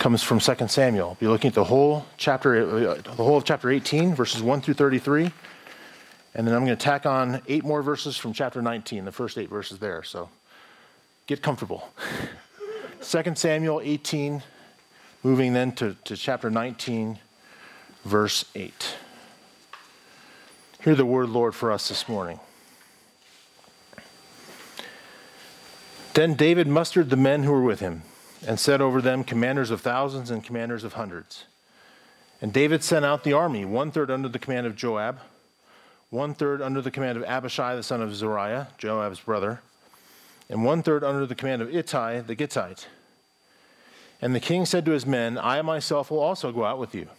comes from 2 Samuel. We'll be looking at the whole of chapter 18, verses 1 through 33. And then I'm going to tack on 8 more verses from chapter 19, the first 8 verses there. So get comfortable. 2 Samuel 18, moving then to chapter 19, verse 8. Hear the word, Lord, for us this morning. Then David mustered the men who were with him, and set over them commanders of thousands and commanders of hundreds. And David sent out the army, 1/3 under the command of Joab, 1/3 under the command of Abishai the son of Zeruiah, Joab's brother, and 1/3 under the command of Ittai the Gittite. And the king said to his men, I myself will also go out with you.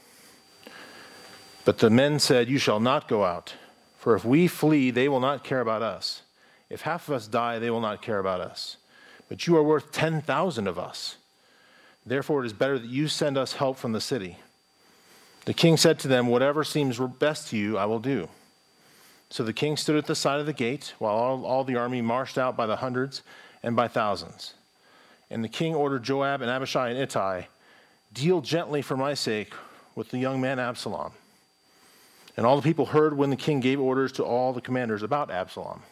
But the men said, you shall not go out, for if we flee, they will not care about us. If half of us die, they will not care about us. But you are worth 10,000 of us. Therefore it is better that you send us help from the city. The king said to them, whatever seems best to you, I will do. So the king stood at the side of the gate, while all the army marched out by the hundreds and by thousands. And the king ordered Joab and Abishai and Ittai, deal gently for my sake with the young man Absalom. And all the people heard when the king gave orders to all the commanders about Absalom.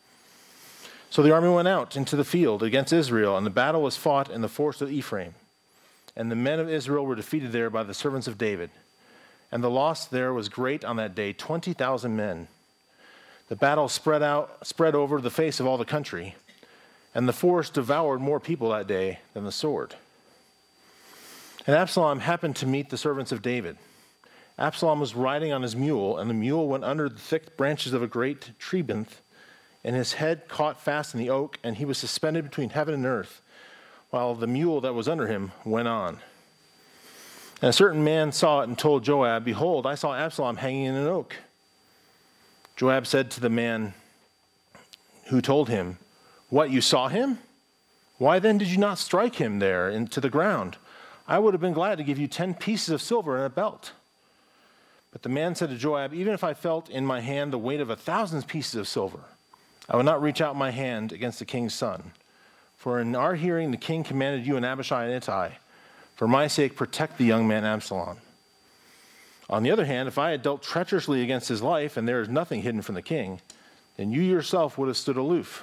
So the army went out into the field against Israel, and the battle was fought in the forest of Ephraim. And the men of Israel were defeated there by the servants of David. And the loss there was great on that day, 20,000 men. The battle spread over the face of all the country, and the forest devoured more people that day than the sword. And Absalom happened to meet the servants of David. Absalom was riding on his mule, and the mule went under the thick branches of a great terebinth, and his head caught fast in the oak, and he was suspended between heaven and earth, while the mule that was under him went on. And a certain man saw it and told Joab, behold, I saw Absalom hanging in an oak. Joab said to the man who told him, what, you saw him? Why then did you not strike him there into the ground? I would have been glad to give you 10 pieces of silver and a belt. But the man said to Joab, even if I felt in my hand the weight of 1,000 pieces of silver, I would not reach out my hand against the king's son. For in our hearing the king commanded you and Abishai and Ittai, for my sake protect the young man Absalom. On the other hand, if I had dealt treacherously against his life, and there is nothing hidden from the king, then you yourself would have stood aloof.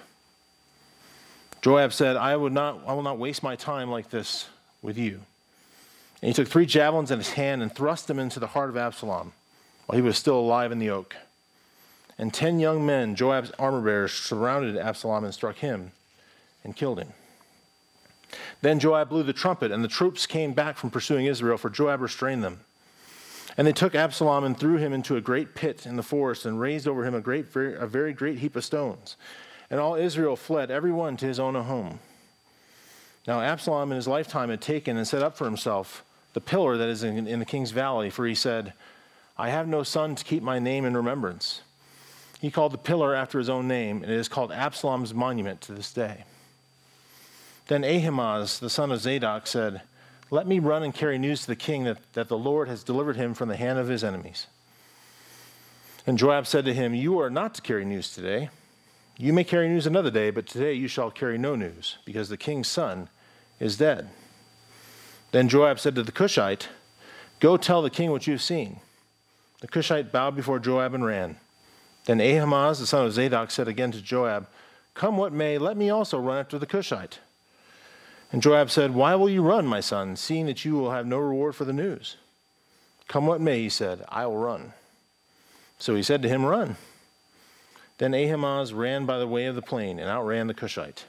Joab said, I will not waste my time like this with you. And he took 3 javelins in his hand and thrust them into the heart of Absalom, while he was still alive in the oak. And 10 young men, Joab's armor-bearers, surrounded Absalom and struck him and killed him. Then Joab blew the trumpet, and the troops came back from pursuing Israel, for Joab restrained them. And they took Absalom and threw him into a great pit in the forest and raised over him a very great heap of stones. And all Israel fled, every one to his own home. Now Absalom in his lifetime had taken and set up for himself the pillar that is in the king's valley, for he said, I have no son to keep my name in remembrance. He called the pillar after his own name, and it is called Absalom's monument to this day. Then Ahimaaz, the son of Zadok, said, let me run and carry news to the king that the Lord has delivered him from the hand of his enemies. And Joab said to him, you are not to carry news today. You may carry news another day, but today you shall carry no news, because the king's son is dead. Then Joab said to the Cushite, go tell the king what you have seen. The Cushite bowed before Joab and ran. Then Ahimaaz, the son of Zadok, said again to Joab, come what may, let me also run after the Cushite. And Joab said, why will you run, my son, seeing that you will have no reward for the news? Come what may, he said, I will run. So he said to him, run. Then Ahimaaz ran by the way of the plain and outran the Cushite.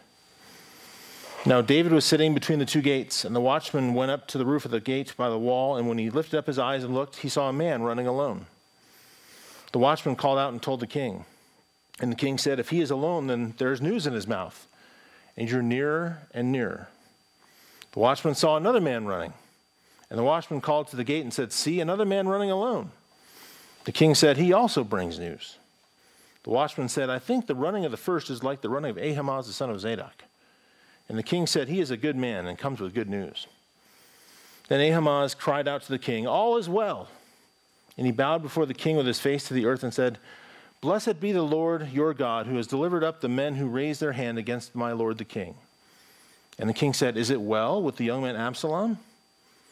Now David was sitting between the 2 gates, and the watchman went up to the roof of the gate by the wall, and when he lifted up his eyes and looked, he saw a man running alone. The watchman called out and told the king. And the king said, if he is alone, then there is news in his mouth. And he drew nearer and nearer. The watchman saw another man running, and the watchman called to the gate and said, see, another man running alone. The king said, he also brings news. The watchman said, I think the running of the first is like the running of Ahimaaz the son of Zadok. And the king said, he is a good man and comes with good news. Then Ahimaaz cried out to the king, all is well. And he bowed before the king with his face to the earth and said, blessed be the Lord your God, who has delivered up the men who raised their hand against my lord the king. And the king said, is it well with the young man Absalom?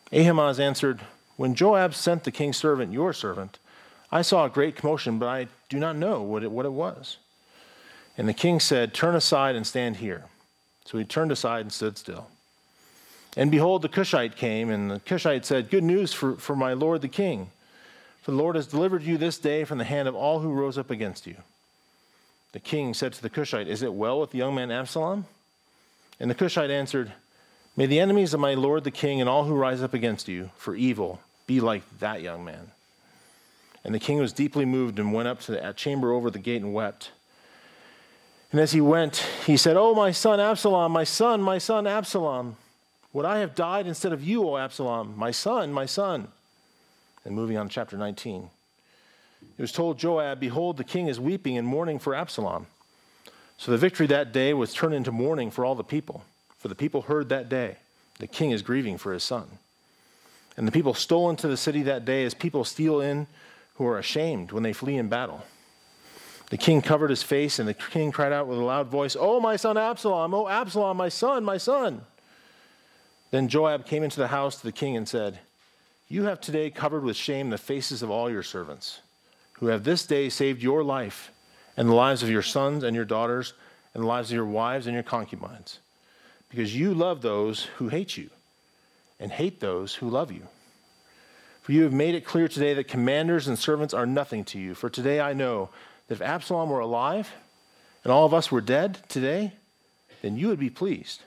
Ahimaaz answered, when Joab sent the king's servant, your servant, I saw a great commotion, but I do not know what it was. And the king said, turn aside and stand here. So he turned aside and stood still. And behold, the Cushite came, and the Cushite said, good news for my lord the king. For the Lord has delivered you this day from the hand of all who rose up against you. The king said to the Cushite, is it well with the young man Absalom? And the Cushite answered, may the enemies of my lord the king and all who rise up against you for evil be like that young man. And the king was deeply moved and went up to the chamber over the gate and wept. And as he went, he said, oh, my son Absalom, my son Absalom, would I have died instead of you, O Absalom, my son, my son. And moving on to chapter 19. It was told Joab, behold, the king is weeping and mourning for Absalom. So the victory that day was turned into mourning for all the people. For the people heard that day, the king is grieving for his son. And the people stole into the city that day as people steal in who are ashamed when they flee in battle. The king covered his face, and the king cried out with a loud voice, oh, my son Absalom, oh, Absalom, my son, my son. Then Joab came into the house to the king and said, you have today covered with shame the faces of all your servants, who have this day saved your life and the lives of your sons and your daughters and the lives of your wives and your concubines, because you love those who hate you and hate those who love you. For you have made it clear today that commanders and servants are nothing to you. For today I know that if Absalom were alive and all of us were dead today, then you would be pleased.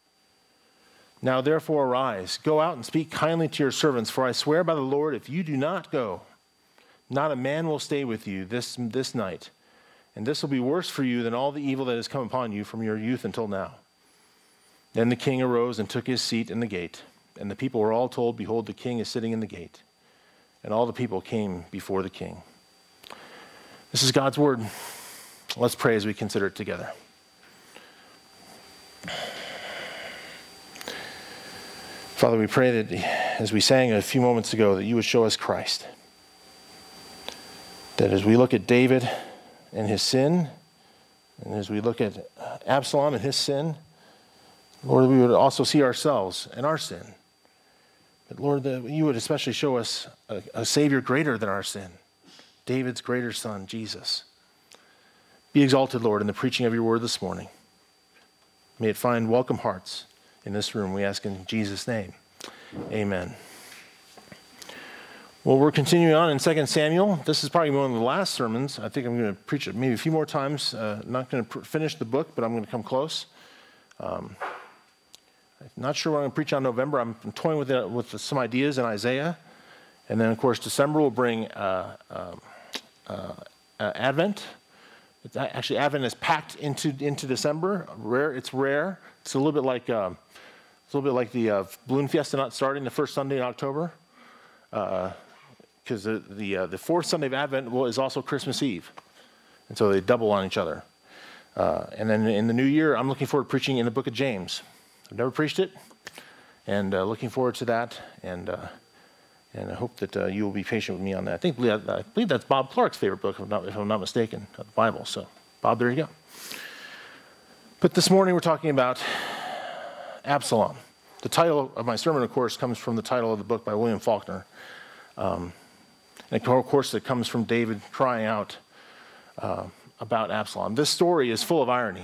Now therefore arise, go out and speak kindly to your servants, for I swear by the Lord, if you do not go, not a man will stay with you this night. And this will be worse for you than all the evil that has come upon you from your youth until now. Then the king arose and took his seat in the gate. And the people were all told, behold, the king is sitting in the gate. And all the people came before the king. This is God's word. Let's pray as we consider it together. Father, we pray that as we sang a few moments ago, that you would show us Christ. That as we look at David and his sin, and as we look at Absalom and his sin, Lord, we would also see ourselves and our sin. But Lord, that you would especially show us a Savior greater than our sin, David's greater son, Jesus. Be exalted, Lord, in the preaching of your word this morning. May it find welcome hearts in this room, we ask in Jesus' name. Amen. Well, we're continuing on in 2 Samuel. This is probably one of the last sermons. I think I'm going to preach it maybe a few more times. Not going to finish the book, but I'm going to come close. I'm not sure what I'm going to preach on November. I'm toying with some ideas in Isaiah. And then, of course, December will bring Advent. Actually, Advent is packed into December. It's rare. It's a little bit like the Balloon Fiesta not starting the first Sunday in October, because the fourth Sunday of Advent is also Christmas Eve, and so they double on each other. And then in the new year, I'm looking forward to preaching in the book of James. I've never preached it, and looking forward to that. And I hope that you will be patient with me on that. I believe that's Bob Clark's favorite book, if I'm not mistaken, of the Bible. So, Bob, there you go. But this morning we're talking about Absalom. The title of my sermon, of course, comes from the title of the book by William Faulkner. And of course, it comes from David crying out about Absalom. This story is full of irony.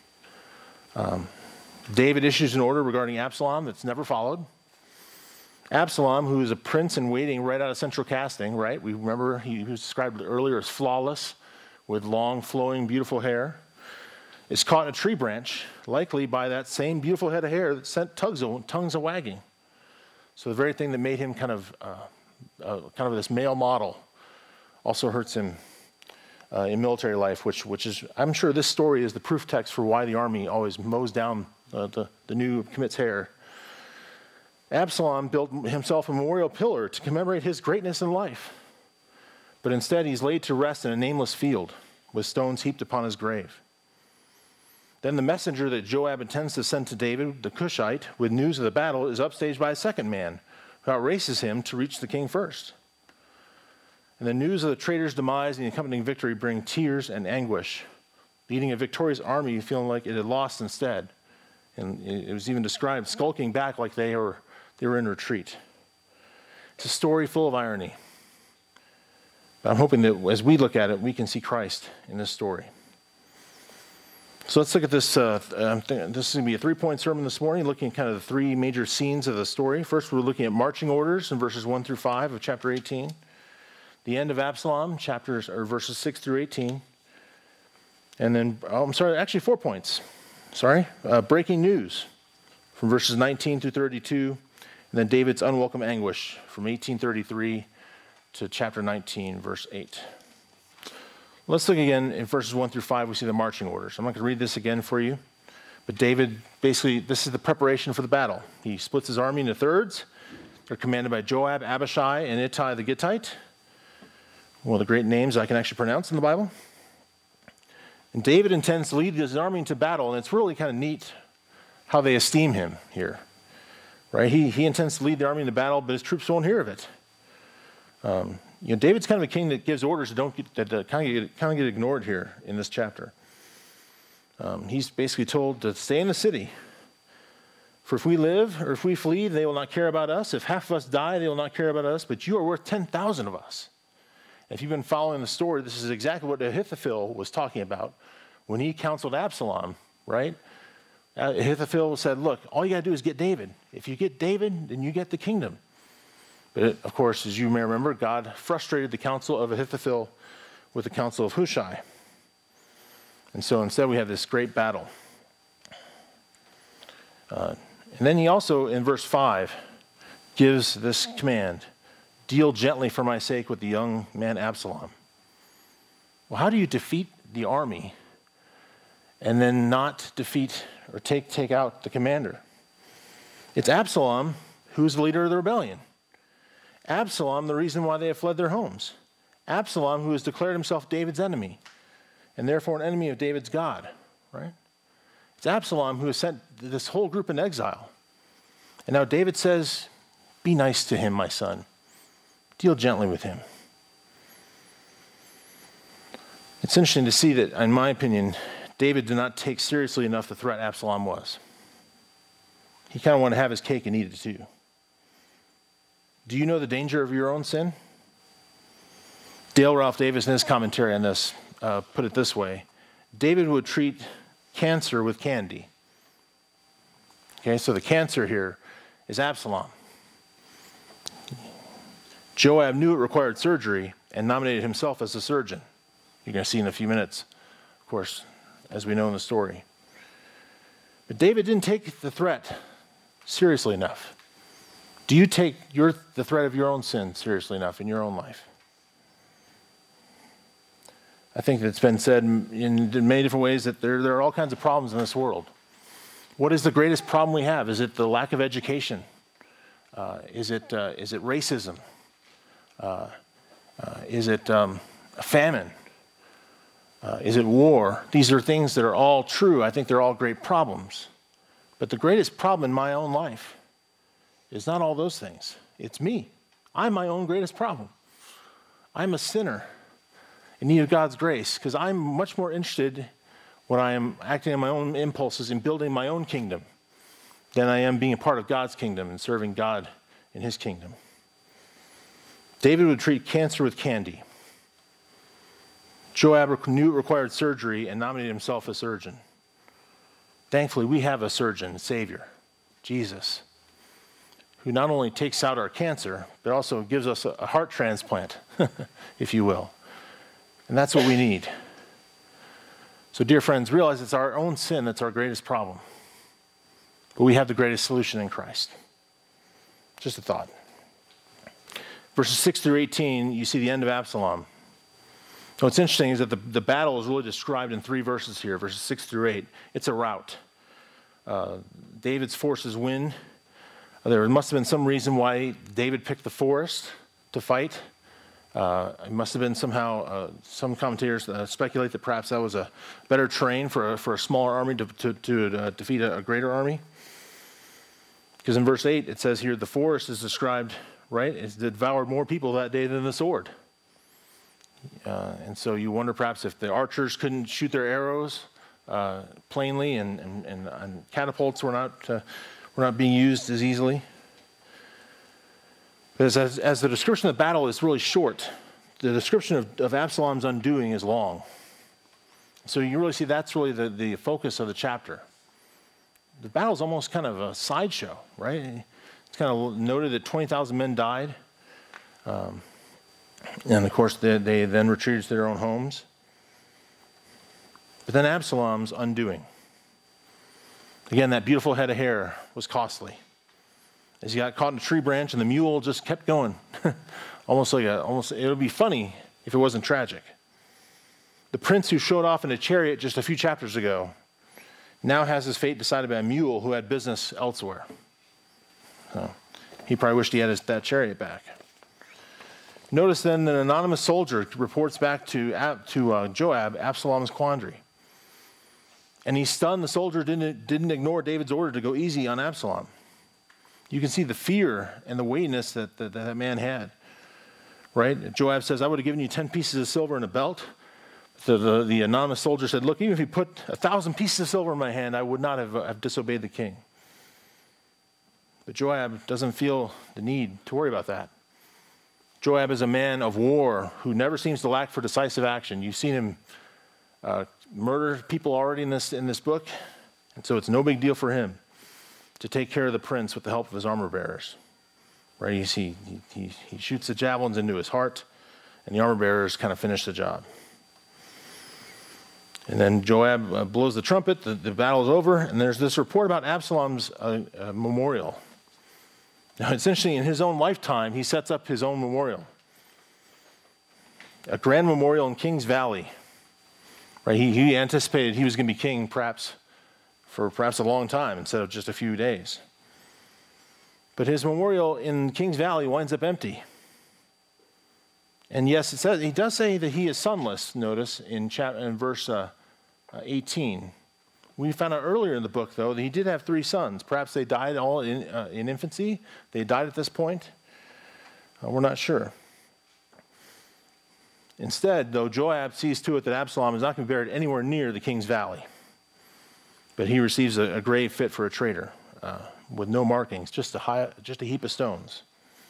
David issues an order regarding Absalom that's never followed. Absalom, who is a prince in waiting right out of central casting, right? We remember he was described earlier as flawless, with long, flowing, beautiful hair, is caught in a tree branch, likely by that same beautiful head of hair that sent tongues a wagging. So the very thing that made him kind of this male model also hurts him in military life, which is, I'm sure this story is the proof text for why the army always mows down the new who commits hair. Absalom built himself a memorial pillar to commemorate his greatness in life. But instead, he's laid to rest in a nameless field with stones heaped upon his grave. Then the messenger that Joab intends to send to David, the Cushite, with news of the battle, is upstaged by a second man who outraces him to reach the king first. And the news of the traitor's demise and the accompanying victory bring tears and anguish, leading a victorious army feeling like it had lost instead. And it was even described skulking back like they were in retreat. It's a story full of irony. But I'm hoping that as we look at it, we can see Christ in this story. So let's look at this. This is going to be a 3-point sermon this morning, looking at kind of the 3 major scenes of the story. First, we're looking at marching orders in verses 1 through 5 of chapter 18. The end of Absalom, verses 6 through 18. And then, actually 4 points. Breaking news from verses 19 through 32. And then David's unwelcome anguish from 1833 to chapter 19, verse 8. Let's look again in verses 1 through 5. We see the marching orders. I'm not going to read this again for you. But David, basically, this is the preparation for the battle. He splits his army into thirds. They're commanded by Joab, Abishai, and Ittai the Gittite. One of the great names I can actually pronounce in the Bible. And David intends to lead his army into battle, and it's really kind of neat how they esteem him here. Right? He intends to lead the army into battle, but his troops won't hear of it. David's kind of a king that gives orders that kind of get ignored here in this chapter. He's basically told to stay in the city. For if we live or if we flee, they will not care about us. If half of us die, they will not care about us. But you are worth 10,000 of us. If you've been following the story, this is exactly what Ahithophel was talking about when he counseled Absalom, right? Ahithophel said, look, all you got to do is get David. If you get David, then you get the kingdom. But of course, as you may remember, God frustrated the counsel of Ahithophel with the counsel of Hushai. And so instead we have this great battle. And then he also, in verse 5, gives this command, deal gently for my sake with the young man Absalom. Well, how do you defeat the army and then not defeat or take out the commander? It's Absalom who's the leader of the rebellion. Absalom, the reason why they have fled their homes. Absalom, who has declared himself David's enemy, and therefore an enemy of David's God, right? It's Absalom who has sent this whole group in exile. And now David says, be nice to him, my son. Deal gently with him. It's interesting to see that, in my opinion, David did not take seriously enough the threat Absalom was. He kind of wanted to have his cake and eat it too. Do you know the danger of your own sin? Dale Ralph Davis, in his commentary on this, put it this way. David would treat cancer with candy. Okay, so the cancer here is Absalom. Joab knew it required surgery and nominated himself as the surgeon. You're going to see in a few minutes, of course, as we know in the story. But David didn't take the threat seriously enough. Do you take the threat of your own sin seriously enough in your own life? I think it's been said in many different ways that there are all kinds of problems in this world. What is the greatest problem we have? Is it the lack of education? Is it racism? Is it a famine? Is it war? These are things that are all true. I think they're all great problems. But the greatest problem in my own life is not all those things. It's me. I'm my own greatest problem. I'm a sinner in need of God's grace because I'm much more interested when I am acting on my own impulses and building my own kingdom than I am being a part of God's kingdom and serving God in his kingdom. David would treat cancer with candy. Joab knew it required surgery and nominated himself a surgeon. Thankfully, we have a surgeon, Savior, Jesus, who not only takes out our cancer, but also gives us a heart transplant, if you will. And that's what we need. So, dear friends, realize it's our own sin that's our greatest problem. But we have the greatest solution in Christ. Just a thought. Verses 6 through 18, you see the end of Absalom. What's interesting is that the battle is really described in 3 verses here, verses 6 through 8. It's a rout. David's forces win. There must have been some reason why David picked the forest to fight. It must have been somehow, some commentators speculate that perhaps that was a better terrain for a smaller army to defeat a greater army. Because in verse 8, it says here, the forest is described, right? It devoured more people that day than the sword. And so you wonder perhaps if the archers couldn't shoot their arrows plainly and catapults were not being used as easily. As the description of the battle is really short, the description of Absalom's undoing is long. So you really see that's really the focus of the chapter. The battle is almost kind of a sideshow, right? It's kind of noted that 20,000 men died. And of course, they then retreated to their own homes. But then Absalom's undoing. Again, that beautiful head of hair was costly. As he got caught in a tree branch and the mule just kept going. almost it would be funny if it wasn't tragic. The prince who showed off in a chariot just a few chapters ago now has his fate decided by a mule who had business elsewhere. So he probably wished he had that chariot back. Notice then that an anonymous soldier reports back to Joab Absalom's quandary. And he's stunned the soldier didn't ignore David's order to go easy on Absalom. You can see the fear and the weightiness that man had. Right? Joab says, I would have given you 10 pieces of silver and a belt. The anonymous soldier said, look, even if you put 1,000 pieces of silver in my hand, I would not have disobeyed the king. But Joab doesn't feel the need to worry about that. Joab is a man of war who never seems to lack for decisive action. You've seen him murder people already in this book, and so it's no big deal for him to take care of the prince with the help of his armor bearers. Right? You see, he shoots the javelins into his heart, and the armor bearers kind of finish the job. And then Joab blows the trumpet, the battle is over, and there's this report about Absalom's memorial. Now, it's interesting, in his own lifetime, he sets up his own memorial. A grand memorial in Kings Valley. Right? He anticipated he was going to be king for a long time instead of just a few days. But his memorial in Kings Valley winds up empty. And yes, he does say that he is sonless, notice, in verse 18. We found out earlier in the book, though, that he did have 3 sons. Perhaps they died all in infancy. They died at this point. We're not sure. Instead, though, Joab sees to it that Absalom is not going to be buried anywhere near the King's Valley. But he receives a grave fit for a traitor with no markings, just a heap of stones.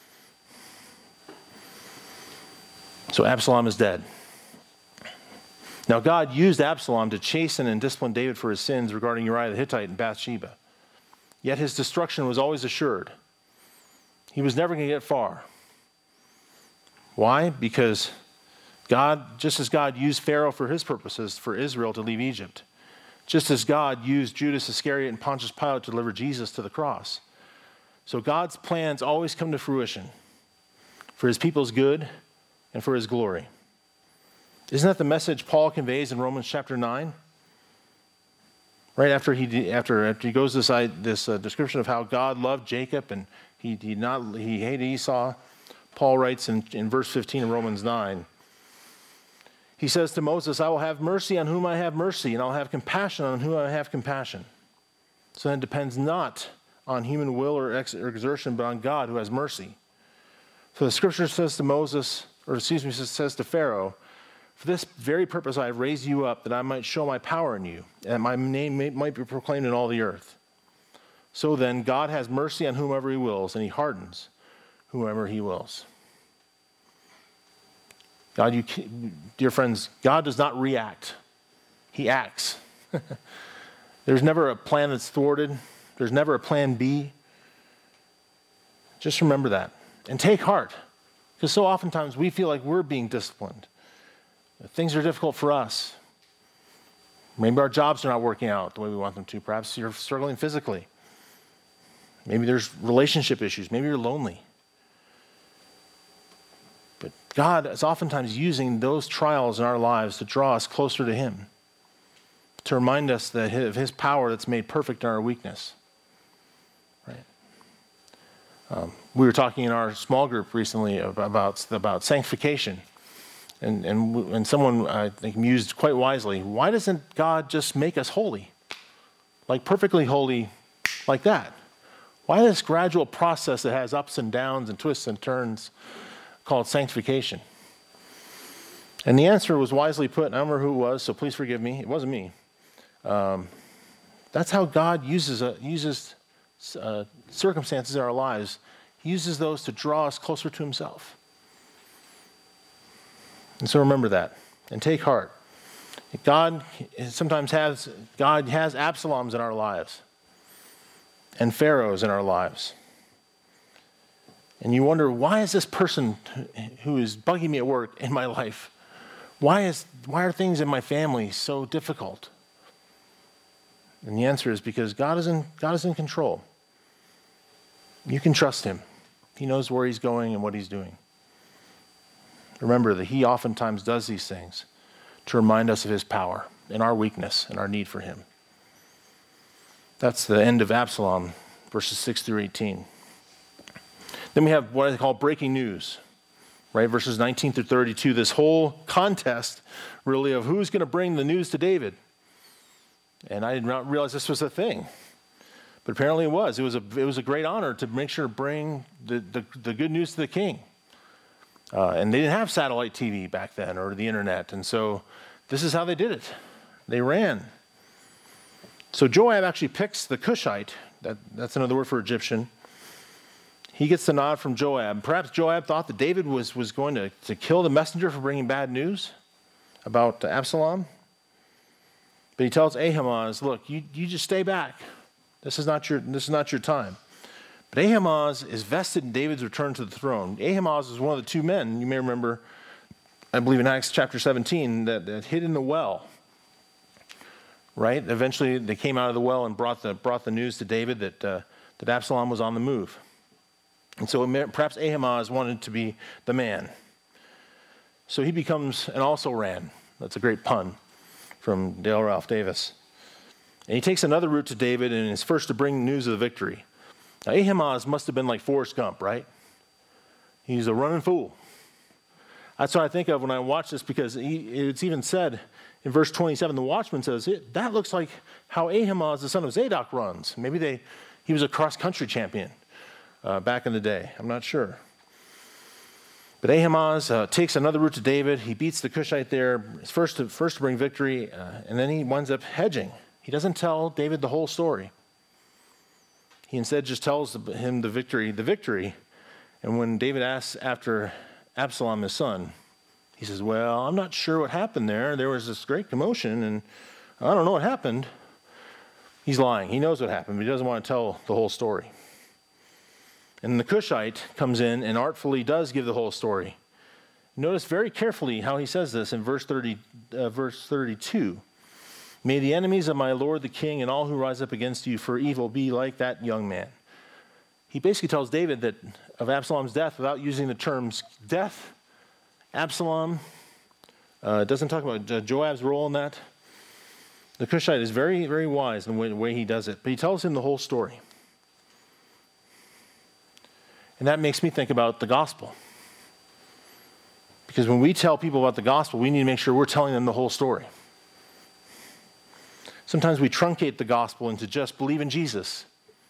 So Absalom is dead. Now, God used Absalom to chasten and discipline David for his sins regarding Uriah the Hittite and Bathsheba. Yet his destruction was always assured. He was never going to get far. Why? Because God, just as God used Pharaoh for his purposes for Israel to leave Egypt, just as God used Judas Iscariot and Pontius Pilate to deliver Jesus to the cross. So God's plans always come to fruition for his people's good and for his glory. Isn't that the message Paul conveys in Romans chapter 9? Right after he goes this description of how God loved Jacob and he hated Esau, Paul writes in verse 15 of Romans 9, he says to Moses, I will have mercy on whom I have mercy, and I'll have compassion on whom I have compassion. So then it depends not on human will or exertion, but on God who has mercy. So the scripture says to Pharaoh, for this very purpose I have raised you up, that I might show my power in you, and that my name might be proclaimed in all the earth. So then, God has mercy on whomever he wills, and he hardens whomever he wills. Dear friends, God does not react. He acts. There's never a plan that's thwarted. There's never a plan B. Just remember that. And take heart, because so oftentimes we feel like we're being disciplined. Things are difficult for us. Maybe our jobs are not working out the way we want them to. Perhaps you're struggling physically. Maybe there's relationship issues. Maybe you're lonely. But God is oftentimes using those trials in our lives to draw us closer to him, to remind us of his power that's made perfect in our weakness. Right? We were talking in our small group recently about sanctification. And someone, I think, mused quite wisely, why doesn't God just make us holy? Like perfectly holy like that? Why this gradual process that has ups and downs and twists and turns called sanctification? And the answer was wisely put, and I don't remember who it was, so please forgive me. It wasn't me. That's how God uses circumstances in our lives He uses those to draw us closer to himself. And so remember that and take heart. God has Absaloms in our lives and Pharaohs in our lives. And you wonder, why is this person who is bugging me at work in my life? Why are things in my family so difficult? And the answer is because God is in control. You can trust him. He knows where he's going and what he's doing. Remember that he oftentimes does these things to remind us of his power and our weakness and our need for him. That's the end of Absalom, verses 6 through 18. Then we have what I call breaking news, right? Verses 19 through 32, this whole contest really of who's going to bring the news to David. And I did not realize this was a thing, but apparently it was. It was a great honor to make sure to bring the good news to the king. And they didn't have satellite TV back then or the internet, and so this is how they did it. They ran. So Joab actually picks the Cushite. That's another word for Egyptian. He gets the nod from Joab. Perhaps Joab thought that David was going to kill the messenger for bringing bad news about Absalom. But he tells Ahimaaz, look, you just stay back. This is not your time. But Ahimaaz is vested in David's return to the throne. Ahimaaz is one of the two men, you may remember, I believe in Acts chapter 17, that hid in the well. Right? Eventually they came out of the well and brought the news to David that Absalom was on the move. And so perhaps Ahimaaz wanted to be the man. So he becomes an also ran. That's a great pun from Dale Ralph Davis. And he takes another route to David and is first to bring news of the victory. Now Ahimaaz must have been like Forrest Gump, right? He's a running fool. That's what I think of when I watch this, because it's even said in verse 27, the watchman says, that looks like how Ahimaaz, the son of Zadok, runs. Maybe he was a cross-country champion back in the day. I'm not sure. But Ahimaaz takes another route to David. He beats the Cushite there, first to bring victory, and then he winds up hedging. He doesn't tell David the whole story. He instead just tells him the victory. And when David asks after Absalom, his son, he says, well, I'm not sure what happened there. There was this great commotion, and I don't know what happened. He's lying. He knows what happened, but he doesn't want to tell the whole story. And the Cushite comes in and artfully does give the whole story. Notice very carefully how he says this in verse 32. May the enemies of my lord the king and all who rise up against you for evil be like that young man. He basically tells David that of Absalom's death without using the terms death, Absalom. Doesn't talk about Joab's role in that. The Cushite is very, very wise in the way he does it, but he tells him the whole story. And that makes me think about the gospel. Because when we tell people about the gospel, we need to make sure we're telling them the whole story. Sometimes we truncate the gospel into just believe in Jesus.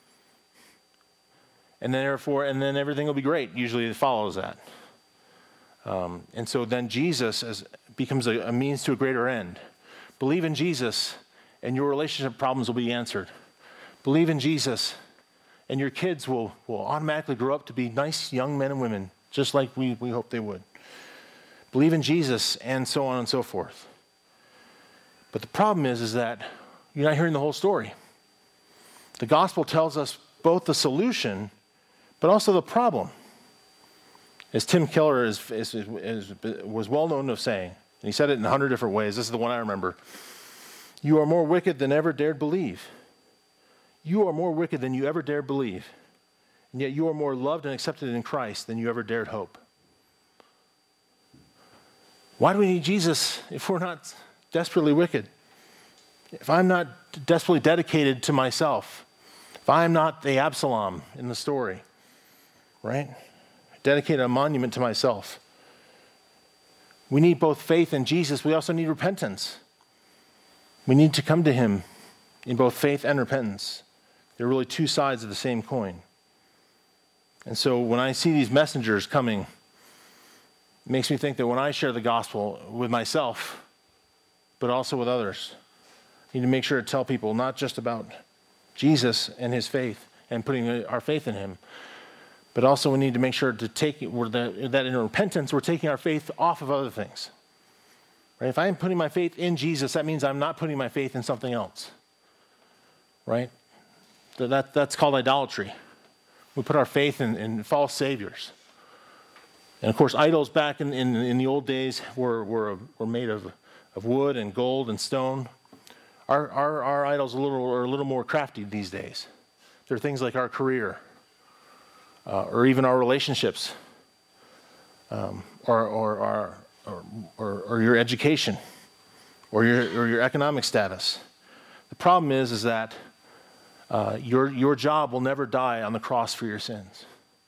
And then everything will be great. Usually it follows that. And so then Jesus becomes a means to a greater end. Believe in Jesus and your relationship problems will be answered. Believe in Jesus and your kids will automatically grow up to be nice young men and women, just like we hope they would. Believe in Jesus, and so on and so forth. But the problem is that you're not hearing the whole story. The gospel tells us both the solution, but also the problem. As Tim Keller was well known of saying, and he said it in 100 different ways, this is the one I remember. You are more wicked than ever dared believe. You are more wicked than you ever dared believe. And yet you are more loved and accepted in Christ than you ever dared hope. Why do we need Jesus if we're not desperately wicked? If I'm not desperately dedicated to myself, if I'm not the Absalom in the story, right? Dedicate a monument to myself. We need both faith in Jesus. We also need repentance. We need to come to him in both faith and repentance. They're really two sides of the same coin. And so when I see these messengers coming, it makes me think that when I share the gospel with myself, but also with others, I need to make sure to tell people not just about Jesus and his faith and putting our faith in him, But also we need to make sure to take that in repentance, we're taking our faith off of other things. Right? If I'm putting my faith in Jesus, that means I'm not putting my faith in something else. Right? That's called idolatry. We put our faith in false saviors. And of course, idols back in the old days were made of wood and gold and stone. Our idols are a little more crafty these days. They're things like our career, or even our relationships, or your education, or your economic status. The problem is that your job will never die on the cross for your sins.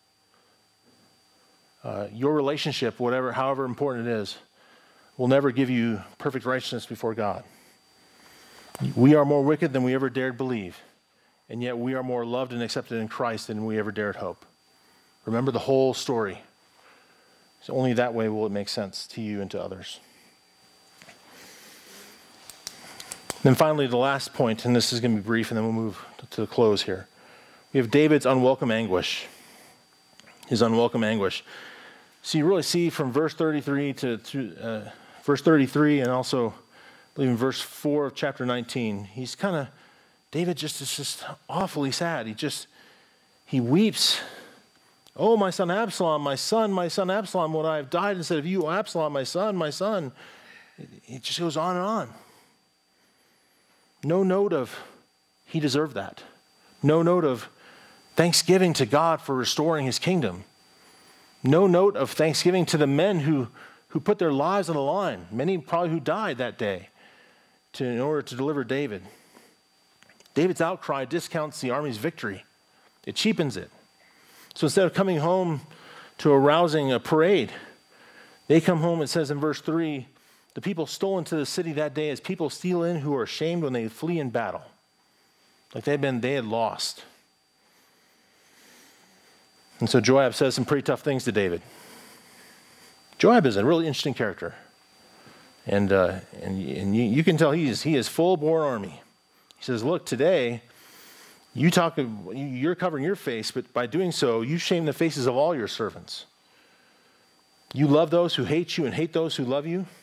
Your relationship, however important it is, will never give you perfect righteousness before God. We are more wicked than we ever dared believe, and yet we are more loved and accepted in Christ than we ever dared hope. Remember the whole story. So only that way will it make sense to you and to others. Then finally, the last point, and this is going to be brief, and then we'll move to the close here. We have David's unwelcome anguish. His unwelcome anguish. So you really see from verse 33 to verse 33, and also I believe in verse 4 of chapter 19, David is just awfully sad. He weeps. Oh, my son Absalom, my son Absalom, would I have died instead of you, Absalom, my son, my son. It just goes on and on. No note of, he deserved that. No note of thanksgiving to God for restoring his kingdom. No note of thanksgiving to the men who put their lives on the line, many probably who died that day in order to deliver David. David's outcry discounts the army's victory. It cheapens it. So instead of coming home to a rousing parade, they come home, it says in verse 3, the people stole into the city that day as people steal in who are ashamed when they flee in battle. Like they had lost. And so Joab says some pretty tough things to David. Joab is a really interesting character. And you can tell he is full-bore army. He says, look, today, you're covering your face, but by doing so, you shame the faces of all your servants. You love those who hate you and hate those who love you.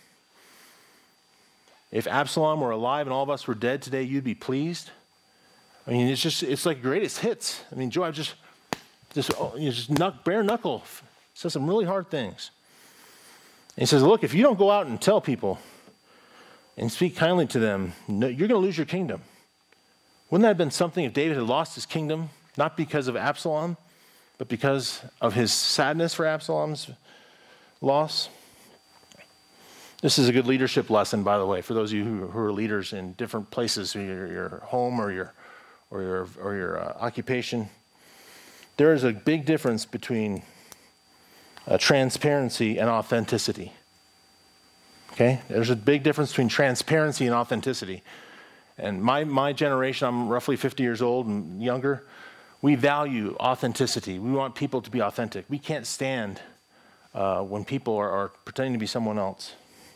If Absalom were alive and all of us were dead today, you'd be pleased. I mean, it's like greatest hits. I mean, Joab just bare knuckle says some really hard things. And he says, look, if you don't go out and tell people and speak kindly to them, you're going to lose your kingdom. Wouldn't that have been something if David had lost his kingdom, not because of Absalom, but because of his sadness for Absalom's loss? This is a good leadership lesson, by the way, for those of you who are leaders in different places, your home or your occupation. There is a big difference between transparency and authenticity. Okay? There's a big difference between transparency and authenticity. And my generation, I'm roughly 50 years old and younger, we value authenticity. We want people to be authentic. We can't stand when people are pretending to be someone else.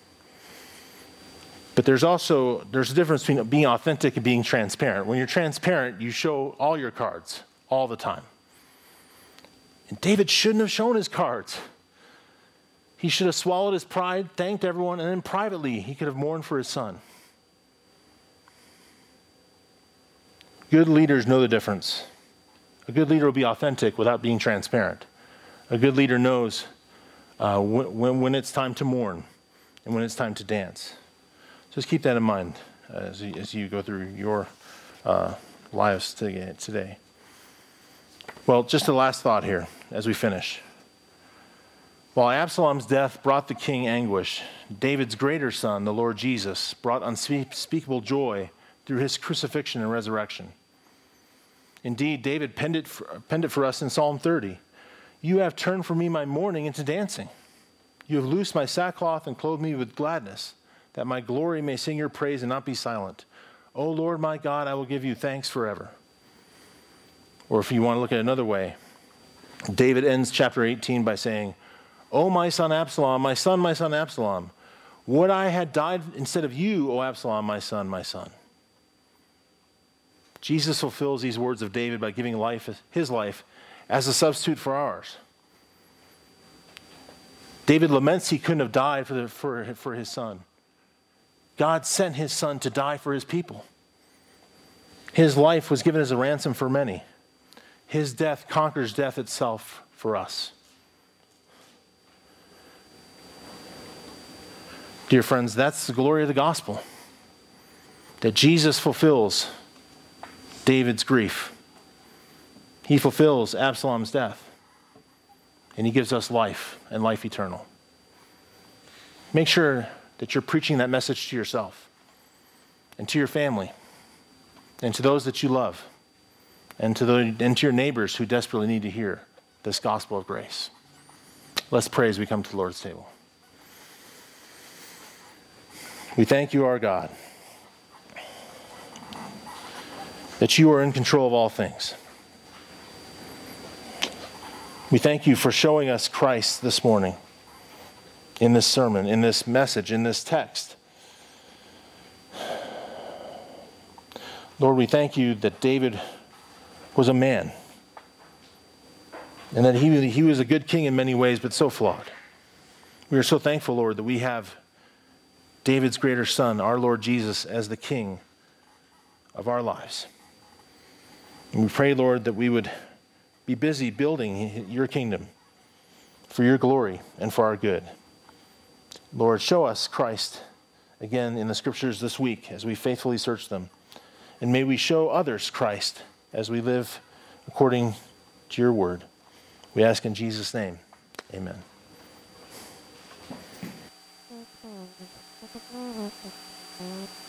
But there's a difference between being authentic and being transparent. When you're transparent, you show all your cards all the time. And David shouldn't have shown his cards. He should have swallowed his pride, thanked everyone, and then privately he could have mourned for his son. Good leaders know the difference. A good leader will be authentic without being transparent. A good leader knows when it's time to mourn and when it's time to dance. Just keep that in mind as you go through your lives today. Well, just a last thought here as we finish. While Absalom's death brought the king anguish, David's greater son, the Lord Jesus, brought unspeakable joy through his crucifixion and resurrection. Indeed, David penned it for us in Psalm 30. You have turned for me my mourning into dancing. You have loosed my sackcloth and clothed me with gladness, that my glory may sing your praise and not be silent. O Lord my God, I will give you thanks forever. Or if you want to look at it another way, David ends chapter 18 by saying, O my son Absalom, my son Absalom, would I had died instead of you, O Absalom, my son, my son. Jesus fulfills these words of David by giving his life as a substitute for ours. David laments he couldn't have died for his son. God sent his son to die for his people. His life was given as a ransom for many. His death conquers death itself for us. Dear friends, that's the glory of the gospel. That Jesus fulfills David's grief. He fulfills Absalom's death. And he gives us life and life eternal. Make sure that you're preaching that message to yourself and to your family and to those that you love and to your neighbors who desperately need to hear this gospel of grace. Let's pray as we come to the Lord's table. We thank you, our God, that you are in control of all things. We thank you for showing us Christ this morning in this sermon, in this message, in this text. Lord, we thank you that David was a man and that he was a good king in many ways, but so flawed. We are so thankful, Lord, that we have David's greater son, our Lord Jesus, as the king of our lives. And we pray, Lord, that we would be busy building your kingdom for your glory and for our good. Lord, show us Christ again in the scriptures this week as we faithfully search them. And may we show others Christ as we live according to your word. We ask in Jesus' name, amen.